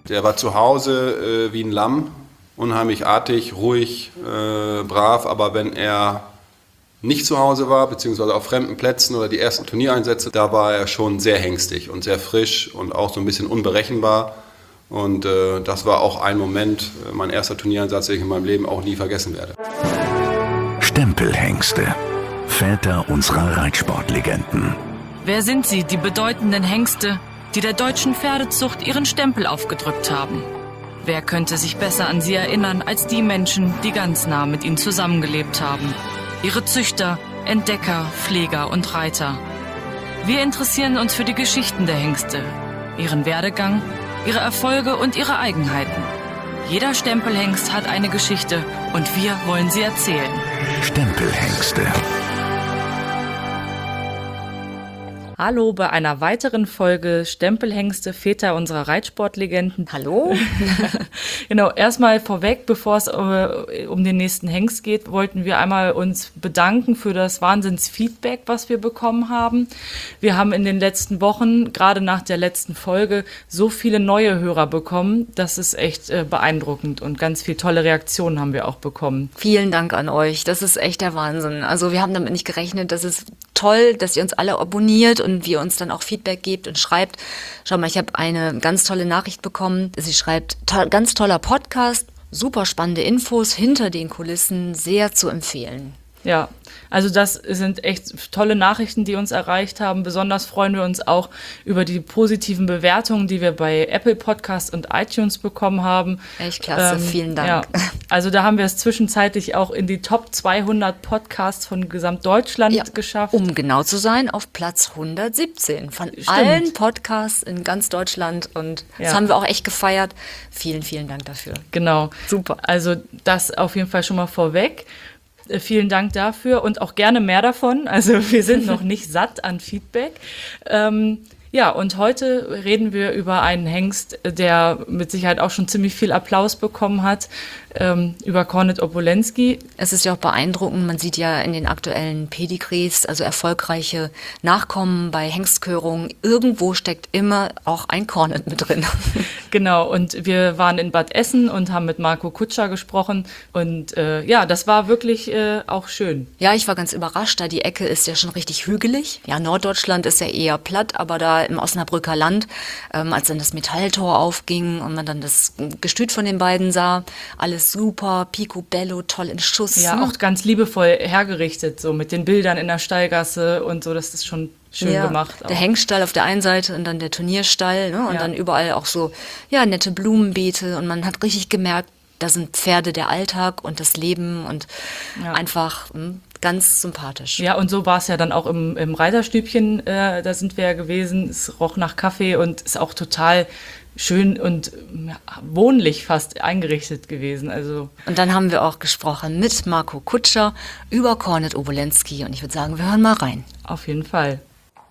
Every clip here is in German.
Der war zu Hause wie ein Lamm, unheimlich artig, ruhig, brav, aber wenn er nicht zu Hause war, beziehungsweise auf fremden Plätzen oder die ersten Turniereinsätze, da war er schon sehr hängstig und sehr frisch und auch so ein bisschen unberechenbar. Und das war auch ein Moment, mein erster Turniereinsatz, den ich in meinem Leben auch nie vergessen werde. Stempelhengste, Väter unserer Reitsportlegenden. Wer sind sie, die bedeutenden Hengste, die der deutschen Pferdezucht ihren Stempel aufgedrückt haben? Wer könnte sich besser an sie erinnern als die Menschen, die ganz nah mit ihnen zusammengelebt haben? Ihre Züchter, Entdecker, Pfleger und Reiter. Wir interessieren uns für die Geschichten der Hengste, ihren Werdegang, ihre Erfolge und ihre Eigenheiten. Jeder Stempelhengst hat eine Geschichte und wir wollen sie erzählen. Stempelhengste. Hallo bei einer weiteren Folge Stempelhengste, Väter unserer Reitsportlegenden. Hallo. Genau, erstmal vorweg, bevor es um den nächsten Hengst geht, wollten wir einmal uns bedanken für das Wahnsinnsfeedback, was wir bekommen haben. Wir haben in den letzten Wochen, gerade nach der letzten Folge, so viele neue Hörer bekommen. Das ist echt beeindruckend und ganz viele tolle Reaktionen haben wir auch bekommen. Vielen Dank an euch. Das ist echt der Wahnsinn. Also wir haben damit nicht gerechnet. Das ist toll, dass ihr uns alle abonniert und wie ihr uns dann auch Feedback gebt und schreibt. Schau mal, ich habe eine ganz tolle Nachricht bekommen. Sie schreibt, ganz toller Podcast, super spannende Infos hinter den Kulissen, sehr zu empfehlen. Ja, also das sind echt tolle Nachrichten, die uns erreicht haben. Besonders freuen wir uns auch über die positiven Bewertungen, die wir bei Apple Podcasts und iTunes bekommen haben. Echt klasse, vielen Dank. Ja, also da haben wir es zwischenzeitlich auch in die Top 200 Podcasts von Gesamtdeutschland geschafft. Um genau zu sein, auf Platz 117 von allen Podcasts in ganz Deutschland. Und das haben wir auch echt gefeiert. Vielen, vielen Dank dafür. Genau. Super. Also das auf jeden Fall schon mal vorweg. Vielen Dank dafür und auch gerne mehr davon. Also wir sind noch nicht satt an Feedback. Ja, und heute reden wir über einen Hengst, der mit Sicherheit auch schon ziemlich viel Applaus bekommen hat, über Kornet Obolenski. Es ist ja auch beeindruckend, man sieht ja in den aktuellen Pedigrees, also erfolgreiche Nachkommen bei Hengstkörungen, irgendwo steckt immer auch ein Kornet mit drin. Genau, und wir waren in Bad Essen und haben mit Marco Kutscher gesprochen und ja, das war wirklich auch schön. Ja, ich war ganz überrascht, da die Ecke ist ja schon richtig hügelig. Ja, Norddeutschland ist ja eher platt, aber da im Osnabrücker Land, als dann das Metalltor aufging und man dann das Gestüt von den beiden sah, alles super, picobello, toll in Schuss. Ja, auch ganz liebevoll hergerichtet, so mit den Bildern in der Stallgasse und so, das ist schon schön gemacht. Der Hengststall auf der einen Seite und dann der Turnierstall, ne? Und dann überall auch so, ja, nette Blumenbeete und man hat richtig gemerkt, da sind Pferde der Alltag und das Leben und einfach ganz sympathisch. Ja, und so war es ja dann auch im Reiterstübchen, da sind wir ja gewesen, es roch nach Kaffee und ist auch total schön und wohnlich fast eingerichtet gewesen. Also. Und dann haben wir auch gesprochen mit Marco Kutscher über Kornet Obolenski und ich würde sagen, wir hören mal rein. Auf jeden Fall.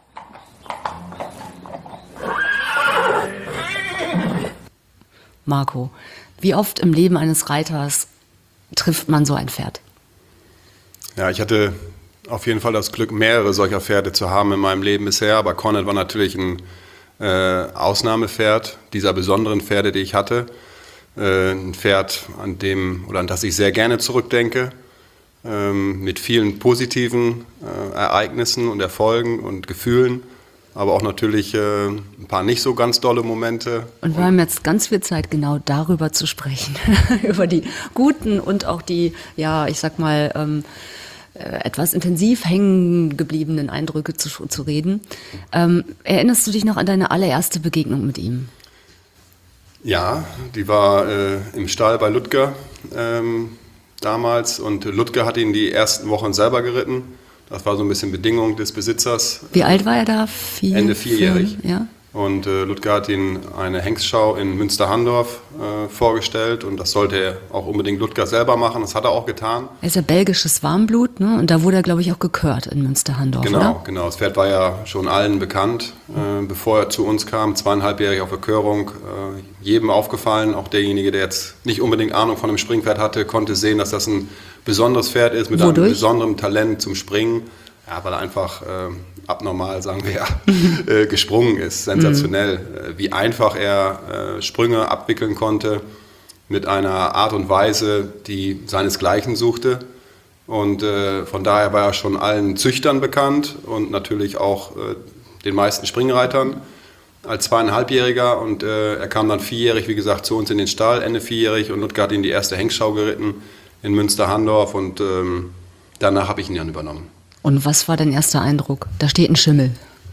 Marco, wie oft im Leben eines Reiters trifft man so ein Pferd? Ja, ich hatte auf jeden Fall das Glück, mehrere solcher Pferde zu haben in meinem Leben bisher, aber Kornet war natürlich ein Ausnahmepferd dieser besonderen Pferde, die ich hatte. Ein Pferd, an das ich sehr gerne zurückdenke, mit vielen positiven Ereignissen und Erfolgen und Gefühlen, aber auch natürlich ein paar nicht so ganz dolle Momente. Und wir haben jetzt ganz viel Zeit, genau darüber zu sprechen, über die guten und auch die, ja, ich sag mal, etwas intensiv hängen gebliebenen Eindrücke zu reden. Erinnerst du dich noch an deine allererste Begegnung mit ihm? Ja, die war im Stall bei Ludger damals und Ludger hat ihn die ersten Wochen selber geritten. Das war so ein bisschen Bedingung des Besitzers. Wie alt war er da? Ende vierjährig. Ja. Und Ludger hat ihn eine Hengstschau in Münster-Handorf vorgestellt und das sollte er auch unbedingt Ludger selber machen. Das hat er auch getan. Er ist ja belgisches Warmblut, ne? Und da wurde er, glaube ich, auch gekürt in Münster-Handorf, oder? Genau. Das Pferd war ja schon allen bekannt, bevor er zu uns kam, 2,5-jährig auf der Körung. Jedem aufgefallen, auch derjenige, der jetzt nicht unbedingt Ahnung von einem Springpferd hatte, konnte sehen, dass das ein besonderes Pferd ist mit einem besonderen Talent zum Springen. Ja, weil er einfach abnormal, sagen wir, gesprungen ist. Sensationell. Wie einfach er Sprünge abwickeln konnte mit einer Art und Weise, die seinesgleichen suchte. Und von daher war er schon allen Züchtern bekannt und natürlich auch den meisten Springreitern als 2,5-Jähriger. Und er kam dann 4-jährig, wie gesagt, zu uns in den Stall, Ende 4-jährig. Und Ludger hat ihn die erste Hengstschau geritten in Münster-Handorf. Und danach habe ich ihn dann übernommen. Und was war dein erster Eindruck? Da steht ein Schimmel.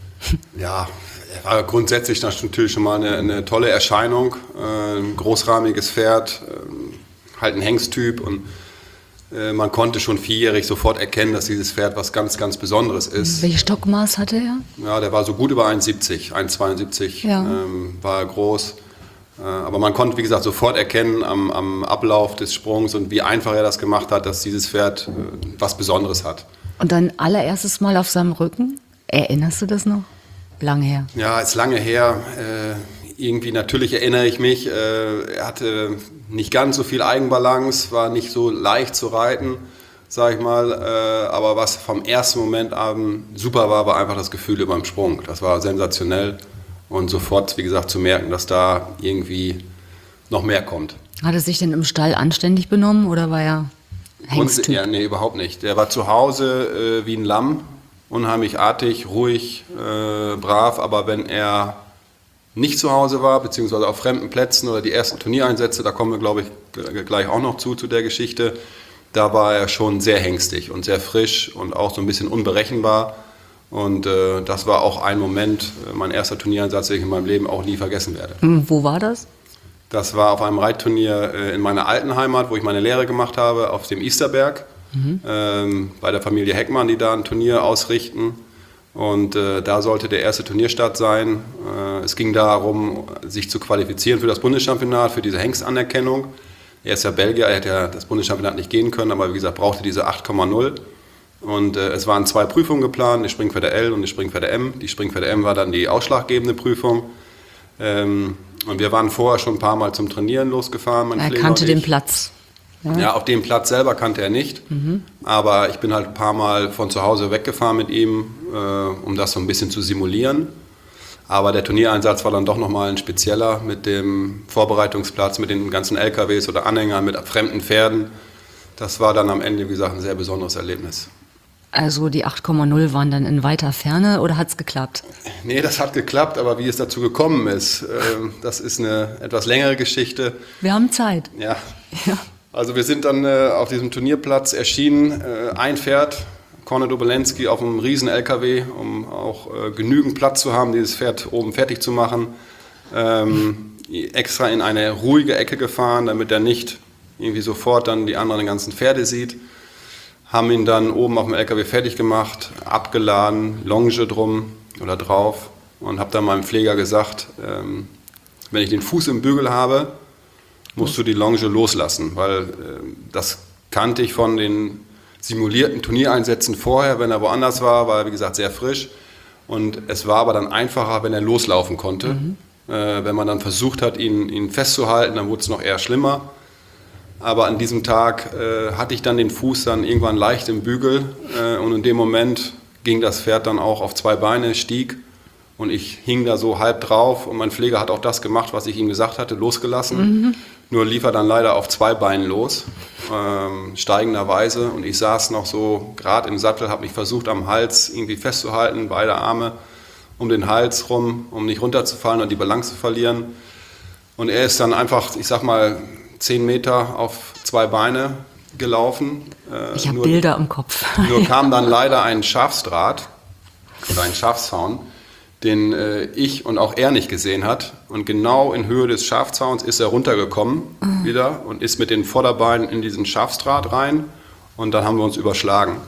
Ja, er war grundsätzlich natürlich schon mal eine tolle Erscheinung. Ein großrahmiges Pferd, halt ein Hengsttyp. Und man konnte schon 4-jährig sofort erkennen, dass dieses Pferd was ganz, ganz Besonderes ist. Welches Stockmaß hatte er? Ja, der war so gut über 1,70, 1,72 Ja. War er groß. Aber man konnte, wie gesagt, sofort erkennen am Ablauf des Sprungs und wie einfach er das gemacht hat, dass dieses Pferd was Besonderes hat. Und dein allererstes Mal auf seinem Rücken? Erinnerst du das noch? Lange her. Ja, ist lange her. Irgendwie natürlich erinnere ich mich. Er hatte nicht ganz so viel Eigenbalance, war nicht so leicht zu reiten, sag ich mal. Aber was vom ersten Moment an super war einfach das Gefühl über dem Sprung. Das war sensationell und sofort, wie gesagt, zu merken, dass da irgendwie noch mehr kommt. Hat er sich denn im Stall anständig benommen oder war er Hengsttyp? Ja, nee, überhaupt nicht. Der war zu Hause wie ein Lamm, unheimlich artig, ruhig, brav. Aber wenn er nicht zu Hause war, beziehungsweise auf fremden Plätzen oder die ersten Turniereinsätze, da kommen wir, glaube ich, gleich auch noch zu der Geschichte, da war er schon sehr hengstig und sehr frisch und auch so ein bisschen unberechenbar. Und das war auch ein Moment, mein erster Turniereinsatz, den ich in meinem Leben auch nie vergessen werde. Wo war das? Das war auf einem Reitturnier in meiner alten Heimat, wo ich meine Lehre gemacht habe, auf dem Isterberg, bei der Familie Heckmann, die da ein Turnier ausrichten. Und da sollte der erste Turnierstart sein. Es ging darum, sich zu qualifizieren für das Bundeschampionat, für diese Hengstanerkennung. Er ist ja Belgier, er hätte ja das Bundeschampionat nicht gehen können, aber wie gesagt, brauchte diese 8,0. Und es waren 2 Prüfungen geplant, die Springpferde L und die Springpferde M. Die Springpferde M war dann die ausschlaggebende Prüfung. Und wir waren vorher schon ein paar Mal zum Trainieren losgefahren. Mein Er Pfleger kannte und den ich. Platz. Ja, auf dem Platz selber kannte er nicht. Aber ich bin halt ein paar Mal von zu Hause weggefahren mit ihm, um das so ein bisschen zu simulieren. Aber der Turniereinsatz war dann doch nochmal ein spezieller mit dem Vorbereitungsplatz, mit den ganzen LKWs oder Anhängern, mit fremden Pferden. Das war dann am Ende, wie gesagt, ein sehr besonderes Erlebnis. Also die 8,0 waren dann in weiter Ferne oder hat es geklappt? Nee, das hat geklappt, aber wie es dazu gekommen ist, das ist eine etwas längere Geschichte. Wir haben Zeit. Ja. Ja. Also wir sind dann auf diesem Turnierplatz erschienen, ein Pferd, Kornet Obolensky auf einem riesen LKW, um auch genügend Platz zu haben, dieses Pferd oben fertig zu machen. Extra in eine ruhige Ecke gefahren, damit er nicht irgendwie sofort dann die anderen ganzen Pferde sieht. Haben ihn dann oben auf dem LKW fertig gemacht, abgeladen, Longe drum oder drauf und habe dann meinem Pfleger gesagt, wenn ich den Fuß im Bügel habe, musst du die Longe loslassen, weil das kannte ich von den simulierten Turniereinsätzen vorher, wenn er woanders war er, wie gesagt, sehr frisch. Und es war aber dann einfacher, wenn er loslaufen konnte. Wenn man dann versucht hat, ihn festzuhalten, dann wurde es noch eher schlimmer. Aber an diesem Tag hatte ich dann den Fuß dann irgendwann leicht im Bügel und in dem Moment ging das Pferd dann auch auf 2 Beine, stieg und ich hing da so halb drauf und mein Pfleger hat auch das gemacht, was ich ihm gesagt hatte, losgelassen. Nur lief er dann leider auf 2 Beinen los, steigenderweise und ich saß noch so gerade im Sattel, habe mich versucht am Hals irgendwie festzuhalten, beide Arme um den Hals rum, um nicht runterzufallen und die Balance zu verlieren. Und er ist dann einfach, ich sag mal, 10 Meter auf 2 Beine gelaufen. Ich habe Bilder im Kopf. Nur kam dann leider ein Schafsdraht oder ein Schafszaun, den ich und auch er nicht gesehen hat. Und genau in Höhe des Schafzauns ist er runtergekommen wieder und ist mit den Vorderbeinen in diesen Schafsdraht rein. Und dann haben wir uns überschlagen.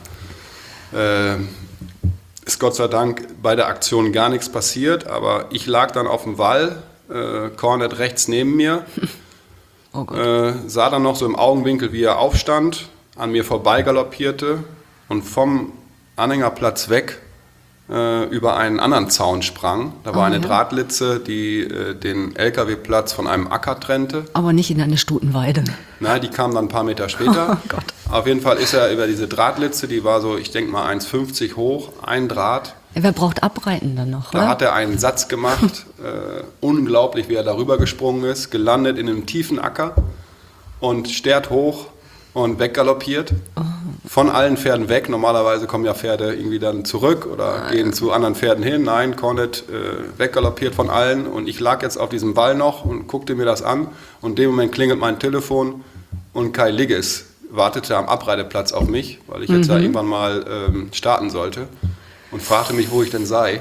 Ist Gott sei Dank bei der Aktion gar nichts passiert, aber ich lag dann auf dem Wall, Kornet rechts neben mir. Oh Gott. Sah dann noch so im Augenwinkel, wie er aufstand, an mir vorbei galoppierte und vom Anhängerplatz weg über einen anderen Zaun sprang. Da war eine Drahtlitze, die den LKW-Platz von einem Acker trennte. Aber nicht in eine Stutenweide. Nein, die kam dann ein paar Meter später. Oh Gott. Auf jeden Fall ist er über diese Drahtlitze, die war so, ich denke mal 1,50 hoch, ein Draht. Wer braucht Abreiten dann noch, Da oder? hat er einen Satz gemacht, unglaublich, wie er darüber gesprungen ist, gelandet in einem tiefen Acker und stert hoch und weggaloppiert. Von allen Pferden weg. Normalerweise kommen ja Pferde irgendwie dann zurück oder gehen zu anderen Pferden hin. Nein, Cornet weggaloppiert von allen. Und ich lag jetzt auf diesem Wall noch und guckte mir das an. Und in dem Moment klingelt mein Telefon und Kai Ligges wartete am Abreiteplatz auf mich, weil ich jetzt da irgendwann mal starten sollte. Und fragte mich, wo ich denn sei.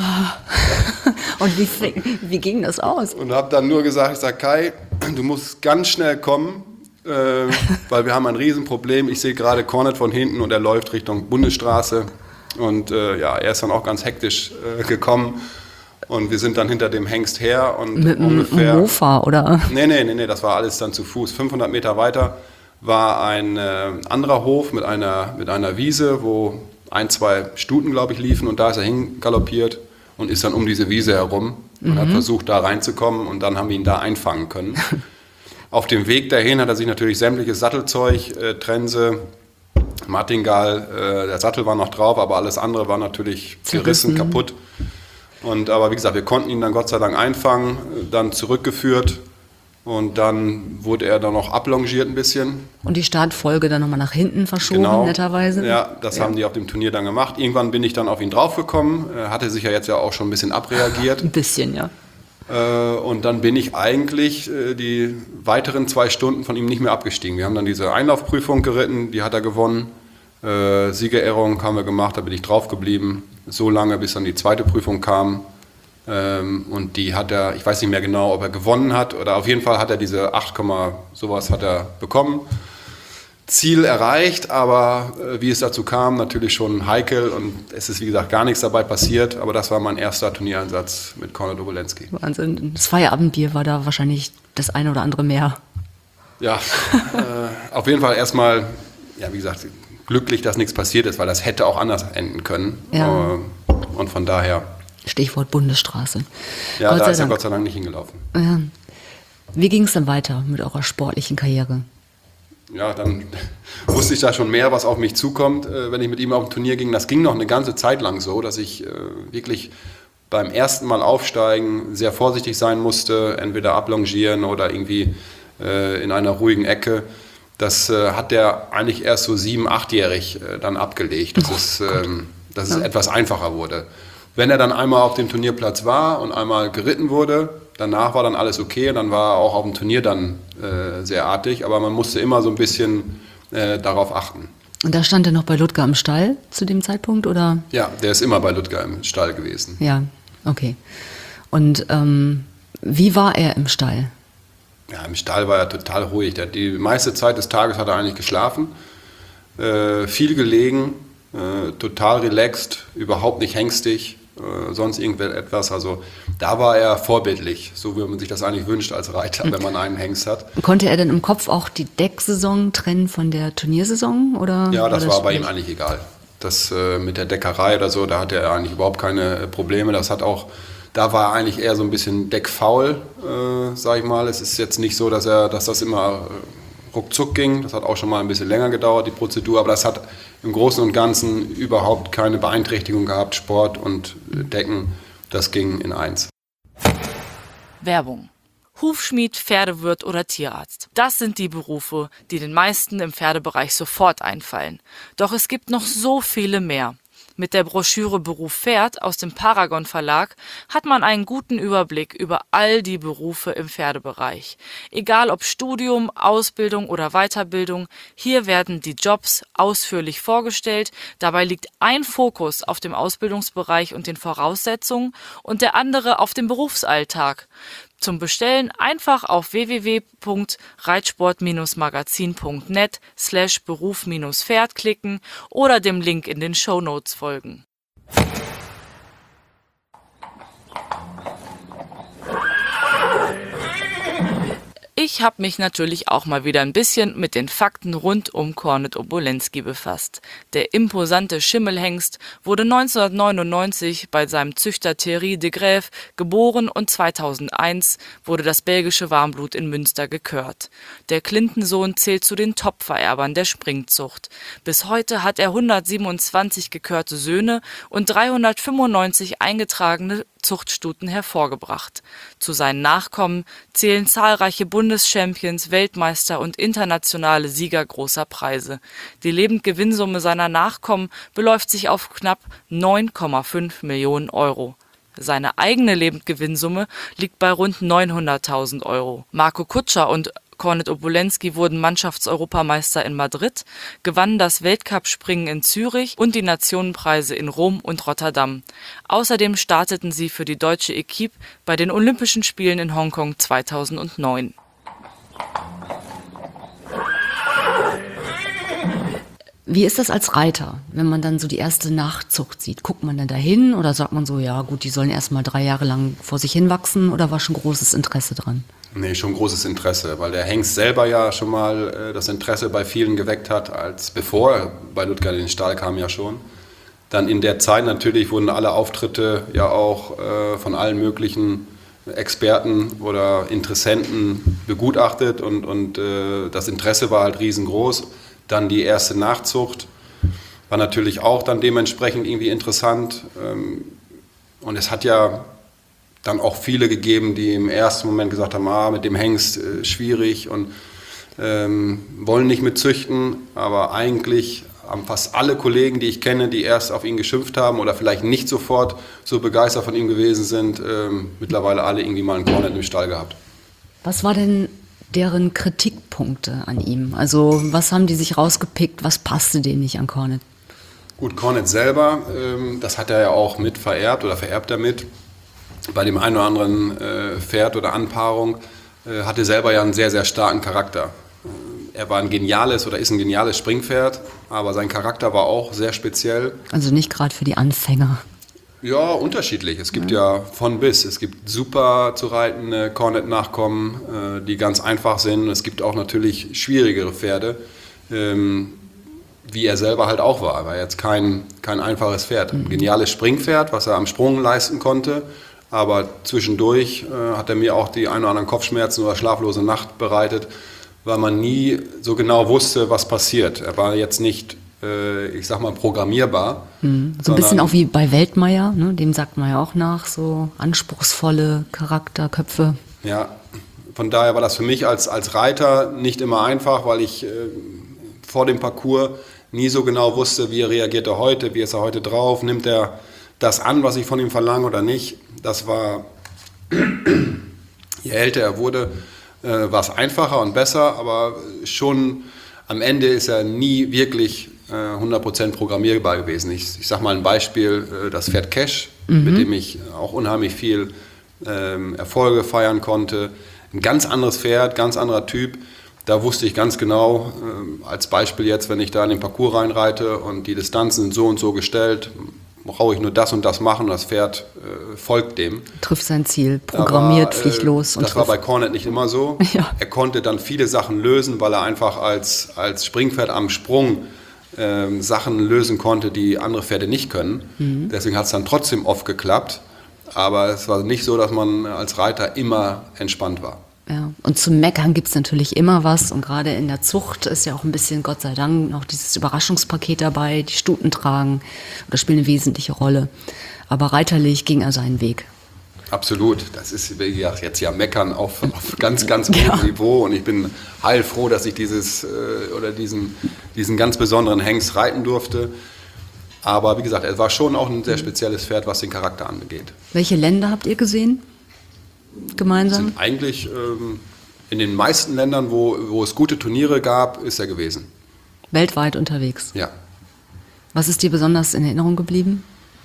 Und wie ging das aus? Und habe dann nur gesagt, ich sage, Kai, du musst ganz schnell kommen, weil wir haben ein Riesenproblem. Ich sehe gerade Cornet von hinten und er läuft Richtung Bundesstraße. Und er ist dann auch ganz hektisch gekommen. Und wir sind dann hinter dem Hengst her. Und Mit einem Mofa, oder? Nee, das war alles dann zu Fuß. 500 Meter weiter war ein anderer Hof mit einer Wiese, wo 1-2 Stuten, glaube ich, liefen. Und da ist er hingaloppiert und ist dann um diese Wiese herum und hat versucht, da reinzukommen. Und dann haben wir ihn da einfangen können. Auf dem Weg dahin hat er sich natürlich sämtliches Sattelzeug, Trense, Martingall, der Sattel war noch drauf, aber alles andere war natürlich zerrissen, kaputt. Aber wie gesagt, wir konnten ihn dann Gott sei Dank einfangen, dann zurückgeführt und dann wurde er dann noch ablongiert ein bisschen. Und die Startfolge dann nochmal nach hinten verschoben, netterweise? Ja, das haben die auf dem Turnier dann gemacht. Irgendwann bin ich dann auf ihn draufgekommen, hatte sich ja jetzt ja auch schon ein bisschen abreagiert. Ein bisschen, ja. Und dann bin ich eigentlich die weiteren 2 Stunden von ihm nicht mehr abgestiegen. Wir haben dann diese Einlaufprüfung geritten, die hat er gewonnen. Siegerehrung haben wir gemacht, da bin ich drauf geblieben. So lange, bis dann die zweite Prüfung kam. Und die hat er, ich weiß nicht mehr genau, ob er gewonnen hat, oder auf jeden Fall hat er diese 8, sowas hat er bekommen. Ziel erreicht, aber wie es dazu kam, natürlich schon heikel und es ist wie gesagt gar nichts dabei passiert, aber das war mein erster Turniereinsatz mit Cornet Obolensky. Wahnsinn. Das Feierabendbier war da wahrscheinlich das eine oder andere mehr. Ja, auf jeden Fall erstmal, ja wie gesagt, glücklich, dass nichts passiert ist, weil das hätte auch anders enden können. Ja. Und von daher. Stichwort Bundesstraße. Ja, da ist er Gott sei Dank nicht hingelaufen. Ja. Wie ging es dann weiter mit eurer sportlichen Karriere? Ja, dann wusste ich da schon mehr, was auf mich zukommt, wenn ich mit ihm auf ein Turnier ging. Das ging noch eine ganze Zeit lang so, dass ich wirklich beim ersten Mal aufsteigen sehr vorsichtig sein musste, entweder ablongieren oder irgendwie in einer ruhigen Ecke. Das hat der eigentlich erst so 7-, 8-jährig dann abgelegt, dass es etwas einfacher wurde. Wenn er dann einmal auf dem Turnierplatz war und einmal geritten wurde, danach war dann alles okay, dann war er auch auf dem Turnier dann sehr artig, aber man musste immer so ein bisschen darauf achten. Und da stand er noch bei Ludger im Stall zu dem Zeitpunkt, oder? Ja, der ist immer bei Ludger im Stall gewesen. Ja, okay. Und wie war er im Stall? Ja, im Stall war er total ruhig. Die meiste Zeit des Tages hat er eigentlich geschlafen, viel gelegen, total relaxed, überhaupt nicht hengstig, sonst irgendetwas. Also da war er vorbildlich, so wie man sich das eigentlich wünscht als Reiter, wenn man einen Hengst hat. Konnte er denn im Kopf auch die Decksaison trennen von der Turniersaison? Oder ja, das war bei ihm eigentlich egal. Das mit der Deckerei oder so, da hatte er eigentlich überhaupt keine Probleme. Da war er eigentlich eher so ein bisschen deckfaul, sag ich mal. Es ist jetzt nicht so, dass das immer ruckzuck ging. Das hat auch schon mal ein bisschen länger gedauert, die Prozedur. Aber das hat im Großen und Ganzen überhaupt keine Beeinträchtigung gehabt. Sport und Decken, das ging in eins. Werbung. Hufschmied, Pferdewirt oder Tierarzt. Das sind die Berufe, die den meisten im Pferdebereich sofort einfallen. Doch es gibt noch so viele mehr. Mit der Broschüre Beruf Pferd aus dem Paragon Verlag hat man einen guten Überblick über all die Berufe im Pferdebereich. Egal ob Studium, Ausbildung oder Weiterbildung, hier werden die Jobs ausführlich vorgestellt. Dabei liegt ein Fokus auf dem Ausbildungsbereich und den Voraussetzungen und der andere auf dem Berufsalltag. Zum Bestellen einfach auf www.reitsport-magazin.net/Beruf-Pferd klicken oder dem Link in den Shownotes folgen. Ich habe mich natürlich auch mal wieder ein bisschen mit den Fakten rund um Kornet Obolenski befasst. Der imposante Schimmelhengst wurde 1999 bei seinem Züchter Thierry de Graef geboren und 2001 wurde das belgische Warmblut in Münster gekürt. Der Clinton-Sohn zählt zu den Top-Vererbern der Springzucht. Bis heute hat er 127 gekürte Söhne und 395 eingetragene Zuchtstuten hervorgebracht. Zu seinen Nachkommen zählen zahlreiche Bundeschampions, Weltmeister und internationale Sieger großer Preise. Die Lebendgewinnsumme seiner Nachkommen beläuft sich auf knapp 9,5 Millionen Euro. Seine eigene Lebendgewinnsumme liegt bei rund 900.000 Euro. Marco Kutscher und Kornet Obolenski wurden Mannschaftseuropameister in Madrid, gewannen das Weltcup-Springen in Zürich und die Nationenpreise in Rom und Rotterdam. Außerdem starteten sie für die deutsche Equipe bei den Olympischen Spielen in Hongkong 2009. Wie ist das als Reiter, wenn man dann so die erste Nachzucht sieht? Guckt man dann dahin oder sagt man so, ja gut, die sollen erst mal 3 Jahre lang vor sich hinwachsen, oder war schon großes Interesse dran? Nee, schon großes Interesse, weil der Hengst selber ja schon mal das Interesse bei vielen geweckt hat, als bevor er bei Ludger in den Stall kam ja schon. Dann in der Zeit natürlich wurden alle Auftritte ja auch von allen möglichen Experten oder Interessenten begutachtet und das Interesse war halt riesengroß. Dann die erste Nachzucht war natürlich auch dann dementsprechend irgendwie interessant. Und es hat ja dann auch viele gegeben, die im ersten Moment gesagt haben, mit dem Hengst schwierig und wollen nicht mit züchten. Aber eigentlich haben fast alle Kollegen, die ich kenne, die erst auf ihn geschimpft haben oder vielleicht nicht sofort so begeistert von ihm gewesen sind, mittlerweile alle irgendwie mal einen Kornet im Stall gehabt. Was war denn deren Kritikpunkte an ihm? Also was haben die sich rausgepickt, was passte denen nicht an Kornet? Gut, Kornet selber, das hat er ja auch mit vererbt oder vererbt er mit. Bei dem einen oder anderen Pferd oder Anpaarung hatte selber ja einen sehr, sehr starken Charakter. Er war ein geniales oder ist ein geniales Springpferd, aber sein Charakter war auch sehr speziell. Also nicht gerade für die Anfänger. Ja, unterschiedlich. Es gibt ja von bis. Es gibt super zu reitende Kornet-Nachkommen, die ganz einfach sind. Es gibt auch natürlich schwierigere Pferde, wie er selber halt auch war. Er war jetzt kein einfaches Pferd. Ein geniales Springpferd, was er am Sprung leisten konnte. Aber zwischendurch hat er mir auch die ein oder anderen Kopfschmerzen oder schlaflose Nacht bereitet, weil man nie so genau wusste, was passiert. Er war jetzt nicht, ich sag mal, programmierbar. So ein bisschen auch wie bei Weltmeier, ne? Dem sagt man ja auch nach, so anspruchsvolle Charakterköpfe. Ja, von daher war das für mich als Reiter nicht immer einfach, weil ich vor dem Parcours nie so genau wusste, wie reagiert er heute, wie ist er heute drauf, nimmt er das an, was ich von ihm verlange oder nicht. Das war, je älter er wurde, war es einfacher und besser, aber schon am Ende ist er nie wirklich 100% programmierbar gewesen. Ich sage mal ein Beispiel, das Pferd Cash, mit dem ich auch unheimlich viel Erfolge feiern konnte. Ein ganz anderes Pferd, ganz anderer Typ. Da wusste ich ganz genau, als Beispiel jetzt, wenn ich da in den Parcours reinreite und die Distanzen sind so und so gestellt, brauche ich nur das und das machen und das Pferd folgt dem. Trifft sein Ziel, programmiert, fliegt los. Und das war bei Kornet nicht immer so. Ja. Er konnte dann viele Sachen lösen, weil er einfach als Springpferd am Sprung Sachen lösen konnte, die andere Pferde nicht können. Deswegen hat es dann trotzdem oft geklappt. Aber es war nicht so, dass man als Reiter immer entspannt war. Ja, und zum Meckern gibt es natürlich immer was. Und gerade in der Zucht ist ja auch ein bisschen, Gott sei Dank, noch dieses Überraschungspaket dabei. Die Stuten tragen oder spielen eine wesentliche Rolle. Aber reiterlich ging er seinen Weg. Absolut. Das ist wie gesagt, jetzt ja Meckern auf ganz, ganz hohem Niveau. Und ich bin heilfroh, dass ich diesen ganz besonderen Hengst reiten durfte. Aber wie gesagt, er war schon auch ein sehr spezielles Pferd, was den Charakter angeht. Welche Länder habt ihr gesehen? Gemeinsam? Sind eigentlich in den meisten Ländern, wo es gute Turniere gab, ist er gewesen. Weltweit unterwegs? Ja. Was ist dir besonders in Erinnerung geblieben?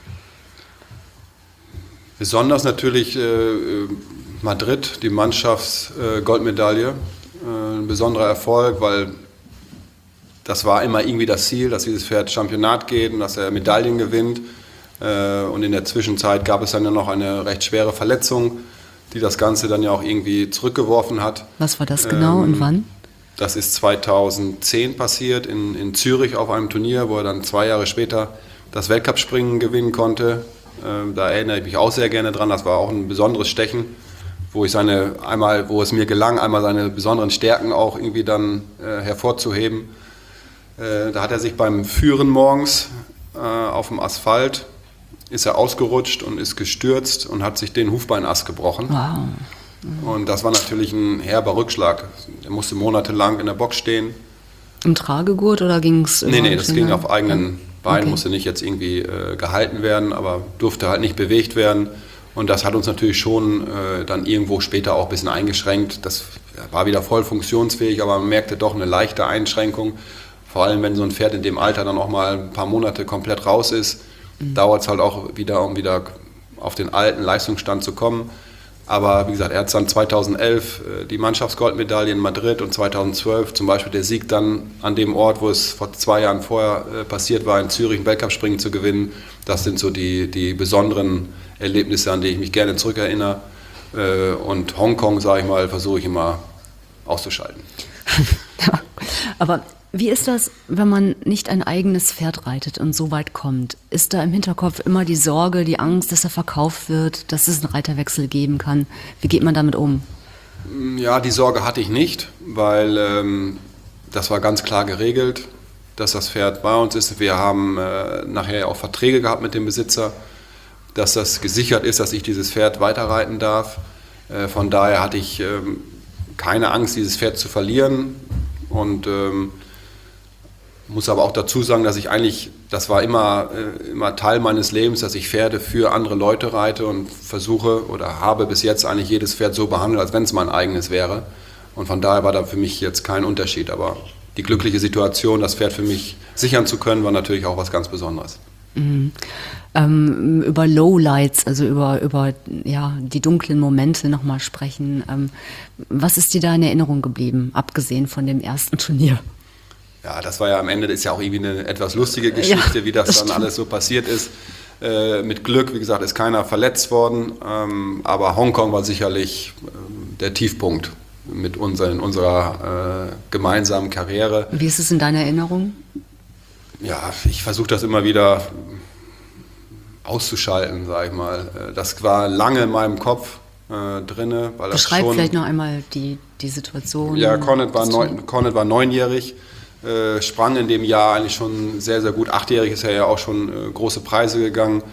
Besonders natürlich Madrid, die Mannschaftsgoldmedaille. Ein besonderer Erfolg, weil das war immer irgendwie das Ziel, dass dieses Pferd Championat geht und dass er Medaillen gewinnt. Und in der Zwischenzeit gab es dann noch eine recht schwere Verletzung, die das Ganze dann ja auch irgendwie zurückgeworfen hat. Was war das genau und wann? Das ist 2010 passiert in Zürich auf einem Turnier, wo er dann 2 Jahre später das Weltcup-Springen gewinnen konnte. Da erinnere ich mich auch sehr gerne dran. Das war auch ein besonderes Stechen, wo es mir gelang, einmal seine besonderen Stärken auch irgendwie dann hervorzuheben. Da hat er sich beim Führen morgens auf dem Asphalt, ist er ausgerutscht und ist gestürzt und hat sich den Hufbeinast gebrochen. Wow. Und das war natürlich ein herber Rückschlag. Er musste monatelang in der Box stehen. Im Tragegurt oder ging es? Nee, das ging auf eigenen Beinen, Okay. musste nicht jetzt irgendwie gehalten werden, aber durfte halt nicht bewegt werden. Und das hat uns natürlich schon dann irgendwo später auch ein bisschen eingeschränkt. Das war wieder voll funktionsfähig, aber man merkte doch eine leichte Einschränkung. Vor allem, wenn so ein Pferd in dem Alter dann auch mal ein paar Monate komplett raus ist, dauert es halt auch wieder, um wieder auf den alten Leistungsstand zu kommen. Aber wie gesagt, er hat dann 2011 die Mannschaftsgoldmedaille in Madrid und 2012 zum Beispiel der Sieg dann an dem Ort, wo es vor 2 Jahren vorher passiert war, in Zürich ein Weltcup-Springen zu gewinnen. Das sind so die besonderen Erlebnisse, an die ich mich gerne zurückerinnere. Und Hongkong, sage ich mal, versuche ich immer auszuschalten. Ja. Aber wie ist das, wenn man nicht ein eigenes Pferd reitet und so weit kommt? Ist da im Hinterkopf immer die Sorge, die Angst, dass er verkauft wird, dass es einen Reiterwechsel geben kann? Wie geht man damit um? Ja, die Sorge hatte ich nicht, weil das war ganz klar geregelt, dass das Pferd bei uns ist. Wir haben nachher auch Verträge gehabt mit dem Besitzer, dass das gesichert ist, dass ich dieses Pferd weiterreiten darf. Von daher hatte ich keine Angst, dieses Pferd zu verlieren. Und muss aber auch dazu sagen, dass ich eigentlich, das war immer Teil meines Lebens, dass ich Pferde für andere Leute reite und versuche oder habe bis jetzt eigentlich jedes Pferd so behandelt, als wenn es mein eigenes wäre. Und von daher war da für mich jetzt kein Unterschied. Aber die glückliche Situation, das Pferd für mich sichern zu können, war natürlich auch was ganz Besonderes. Mhm. Über Lowlights, also über die dunklen Momente nochmal sprechen. Was ist dir da in Erinnerung geblieben, abgesehen von dem ersten Turnier? Ja, das war ja am Ende, das ist ja auch irgendwie eine etwas lustige Geschichte, Ja, wie das dann stimmt. alles so passiert ist. Mit Glück, wie gesagt, ist keiner verletzt worden, aber Hongkong war sicherlich der Tiefpunkt in unserer gemeinsamen Karriere. Wie ist es in deiner Erinnerung? Ja, ich versuche das immer wieder auszuschalten, sage ich mal. Das war lange in meinem Kopf drinne, weil das Beschreib schon... vielleicht noch einmal die Situation. Ja, Cornet war 9-jährig, sprang in dem Jahr eigentlich schon sehr, sehr gut. 8-jährig ist er ja auch schon große Preise gegangen,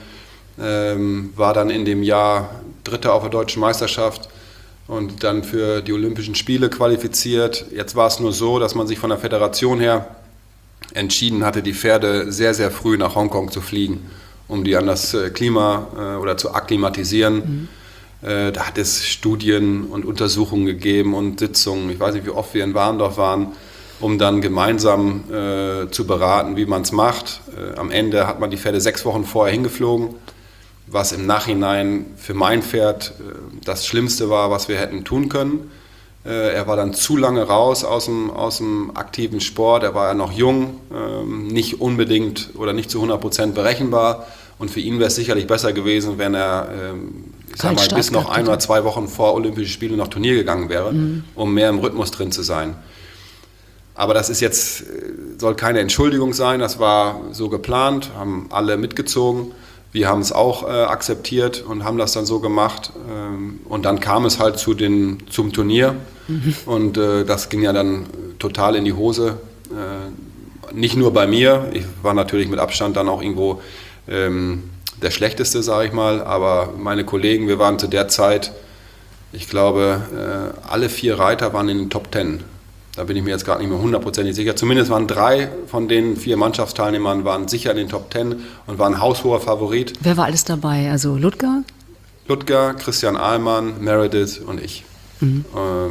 war dann in dem Jahr Dritter auf der Deutschen Meisterschaft und dann für die Olympischen Spiele qualifiziert. Jetzt war es nur so, dass man sich von der Föderation her entschieden hatte, die Pferde sehr, sehr früh nach Hongkong zu fliegen, um die an das Klima oder zu akklimatisieren. Da hat es Studien und Untersuchungen gegeben und Sitzungen. Ich weiß nicht, wie oft wir in Warndorf waren, um dann gemeinsam zu beraten, wie man es macht. Am Ende hat man die Pferde 6 Wochen vorher hingeflogen, was im Nachhinein für mein Pferd das Schlimmste war, was wir hätten tun können. Er war dann zu lange raus aus dem aktiven Sport. Er war ja noch jung, nicht unbedingt oder nicht zu 100% berechenbar. Und für ihn wäre es sicherlich besser gewesen, wenn er bis noch 1 oder 2 Wochen vor Olympischen Spielen noch Turnier gegangen wäre, um mehr im Rhythmus drin zu sein. Aber das ist jetzt, soll keine Entschuldigung sein, das war so geplant, haben alle mitgezogen. Wir haben es auch akzeptiert und haben das dann so gemacht. Und dann kam es halt zum Turnier. Und das ging ja dann total in die Hose. Nicht nur bei mir, ich war natürlich mit Abstand dann auch irgendwo der Schlechteste, sage ich mal. Aber meine Kollegen, wir waren zu der Zeit, ich glaube, alle 4 Reiter waren in den Top 10. Da bin ich mir jetzt gerade nicht mehr 100% sicher. Zumindest waren 3 von den 4 Mannschaftsteilnehmern waren sicher in den Top 10 und waren haushoher Favorit. Wer war alles dabei? Also Ludger? Ludger, Christian Ahlmann, Meredith und ich. Und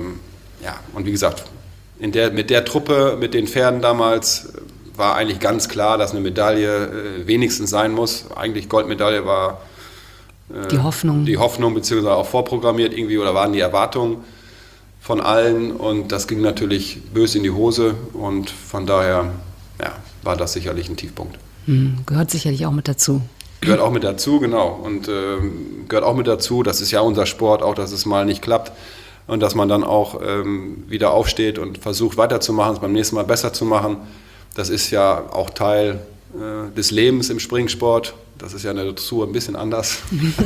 wie gesagt, mit der Truppe, mit den Pferden damals, war eigentlich ganz klar, dass eine Medaille wenigstens sein muss. Eigentlich Goldmedaille war Die Hoffnung. Die Hoffnung, beziehungsweise auch vorprogrammiert irgendwie, oder waren die Erwartungen von allen. Und das ging natürlich böse in die Hose. Und von daher war das sicherlich ein Tiefpunkt. Gehört sicherlich auch mit dazu. Gehört auch mit dazu, genau. Und gehört auch mit dazu, das ist ja unser Sport, auch dass es mal nicht klappt und dass man dann auch wieder aufsteht und versucht weiterzumachen, es beim nächsten Mal besser zu machen. Das ist ja auch Teil des Lebens im Springsport. Das ist ja in der Dressur ein bisschen anders.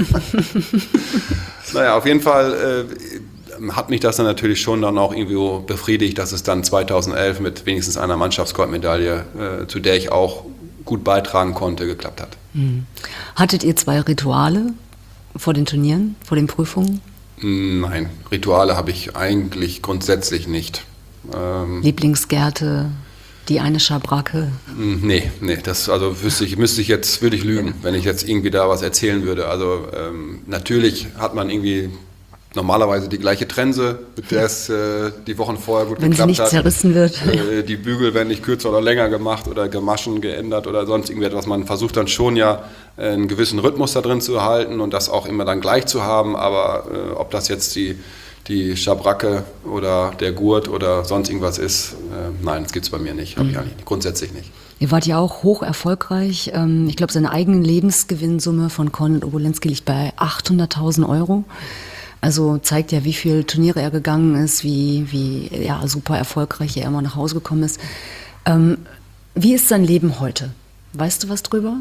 Naja, auf jeden Fall hat mich das dann natürlich schon dann auch irgendwie befriedigt, dass es dann 2011 mit wenigstens einer Mannschaftsgoldmedaille, zu der ich auch gut beitragen konnte, geklappt hat. Hattet ihr 2 Rituale vor den Turnieren, vor den Prüfungen? Nein, Rituale habe ich eigentlich grundsätzlich nicht. Lieblingsgärte, die eine Schabracke? Nee, das also würde ich lügen, wenn ich jetzt irgendwie da was erzählen würde. Also natürlich hat man irgendwie normalerweise die gleiche Trense, mit der es die Wochen vorher gut wenn geklappt sie nicht zerrissen wird. Die Bügel werden nicht kürzer oder länger gemacht oder Gamaschen geändert oder sonst irgendetwas. Man versucht dann schon ja einen gewissen Rhythmus da drin zu erhalten und das auch immer dann gleich zu haben. Aber ob das jetzt die Schabracke oder der Gurt oder sonst irgendwas ist, nein, das gibt es bei mir nicht. Habe ich eigentlich grundsätzlich nicht. Ihr wart ja auch hoch erfolgreich. Ich glaube, seine eigene Lebensgewinnsumme von Kornel Obolensky liegt bei 800.000 Euro. Also zeigt ja, wie viele Turniere er gegangen ist, wie ja, super erfolgreich er immer nach Hause gekommen ist. Wie ist sein Leben heute? Weißt du was drüber?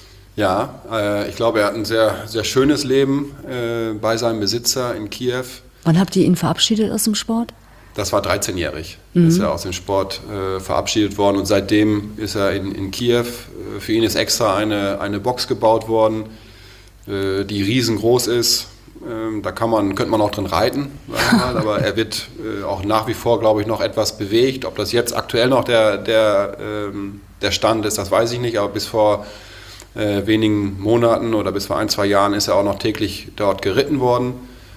Ja, ich glaube, er hat ein sehr, sehr schönes Leben bei seinem Besitzer in Kiew. Wann habt ihr ihn verabschiedet aus dem Sport? Das war 13-jährig, ist er aus dem Sport verabschiedet worden und seitdem ist er in Kiew. Für ihn ist extra eine Box gebaut worden, die riesengroß ist. Da könnte man auch drin reiten, sag ich mal, aber er wird auch nach wie vor, glaube ich, noch etwas bewegt. Ob das jetzt aktuell noch der Stand ist, das weiß ich nicht, aber bis vor wenigen Monaten oder bis vor 1-2 Jahren ist er auch noch täglich dort geritten worden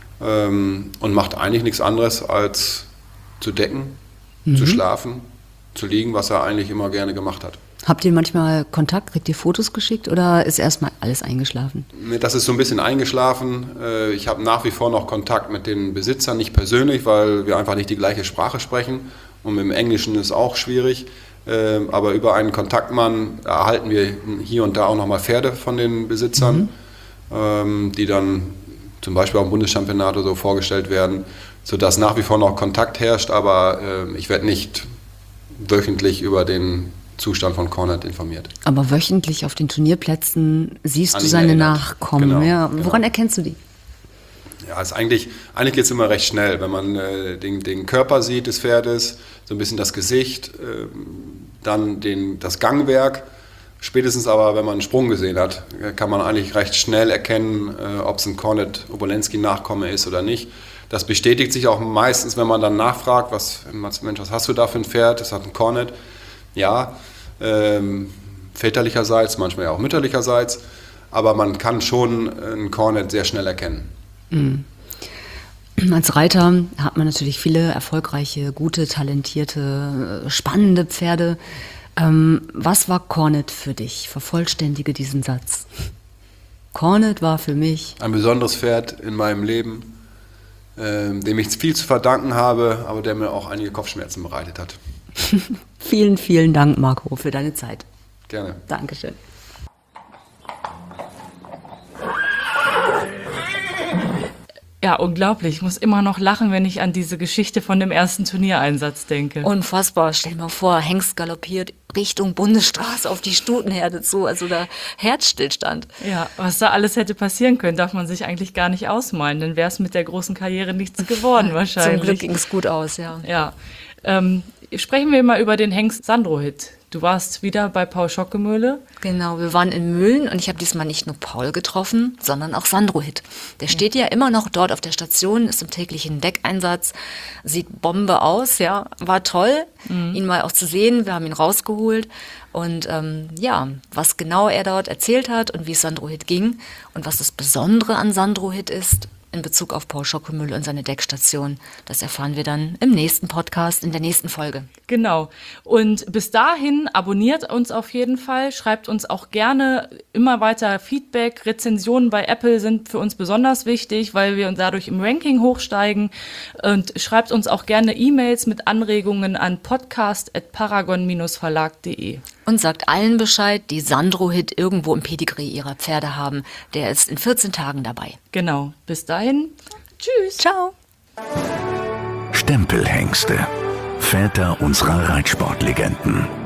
und macht eigentlich nichts anderes als zu decken, zu schlafen, zu liegen, was er eigentlich immer gerne gemacht hat. Habt ihr manchmal Kontakt, kriegt ihr Fotos geschickt oder ist erstmal alles eingeschlafen? Das ist so ein bisschen eingeschlafen. Ich habe nach wie vor noch Kontakt mit den Besitzern, nicht persönlich, weil wir einfach nicht die gleiche Sprache sprechen und mit dem Englischen ist auch schwierig. Aber über einen Kontaktmann erhalten wir hier und da auch nochmal Pferde von den Besitzern, die dann zum Beispiel auch im Bundeschampionat oder so vorgestellt werden, sodass nach wie vor noch Kontakt herrscht, aber ich werde nicht wöchentlich über den Zustand von Kornet informiert. Aber wöchentlich auf den Turnierplätzen siehst An du ihn seine erinnert. Nachkommen. Genau, Ja. genau. Woran erkennst du die? Ja, eigentlich geht es immer recht schnell, wenn man den Körper sieht des Pferdes, so ein bisschen das Gesicht, dann das Gangwerk. Spätestens aber, wenn man einen Sprung gesehen hat, kann man eigentlich recht schnell erkennen, ob es ein Kornet Obolensky Nachkomme ist oder nicht. Das bestätigt sich auch meistens, wenn man dann nachfragt, Mensch, was hast du da für ein Pferd? Das hat ein Kornet. Ja, väterlicherseits, manchmal ja auch mütterlicherseits, aber man kann schon ein Kornet sehr schnell erkennen. Als Reiter hat man natürlich viele erfolgreiche, gute, talentierte, spannende Pferde. Was war Kornet für dich? Vervollständige diesen Satz. Kornet war für mich Ein besonderes Pferd in meinem Leben, dem ich viel zu verdanken habe, aber der mir auch einige Kopfschmerzen bereitet hat. Vielen, vielen Dank, Marco, für deine Zeit. Gerne. Dankeschön. Ja, unglaublich. Ich muss immer noch lachen, wenn ich an diese Geschichte von dem ersten Turniereinsatz denke. Unfassbar. Stell dir mal vor, Hengst galoppiert Richtung Bundesstraße auf die Stutenherde zu, also da Herzstillstand. Ja, was da alles hätte passieren können, darf man sich eigentlich gar nicht ausmalen. Dann wäre es mit der großen Karriere nichts geworden wahrscheinlich. Zum Glück ging es gut aus, ja. Ja. Sprechen wir mal über den Hengst Sandro-Hit. Du warst wieder bei Paul Schockemöhle. Genau, wir waren in Mölln und ich habe diesmal nicht nur Paul getroffen, sondern auch Sandro Hit. Der steht ja immer noch dort auf der Station, ist im täglichen Deckeinsatz, sieht Bombe aus, ja, war toll, ihn mal auch zu sehen. Wir haben ihn rausgeholt und ja, was genau er dort erzählt hat und wie es Sandro Hit ging und was das Besondere an Sandro Hit ist, in Bezug auf Paul Schockemöhle und seine Deckstation. Das erfahren wir dann im nächsten Podcast, in der nächsten Folge. Genau. Und bis dahin abonniert uns auf jeden Fall, schreibt uns auch gerne immer weiter Feedback. Rezensionen bei Apple sind für uns besonders wichtig, weil wir dadurch im Ranking hochsteigen. Und schreibt uns auch gerne E-Mails mit Anregungen an podcast@paragon-verlag.de. Und sagt allen Bescheid, die Sandro-Hit irgendwo im Pedigree ihrer Pferde haben. Der ist in 14 Tagen dabei. Genau. Bis dahin. Tschüss. Ciao. Stempelhengste. Väter unserer Reitsportlegenden.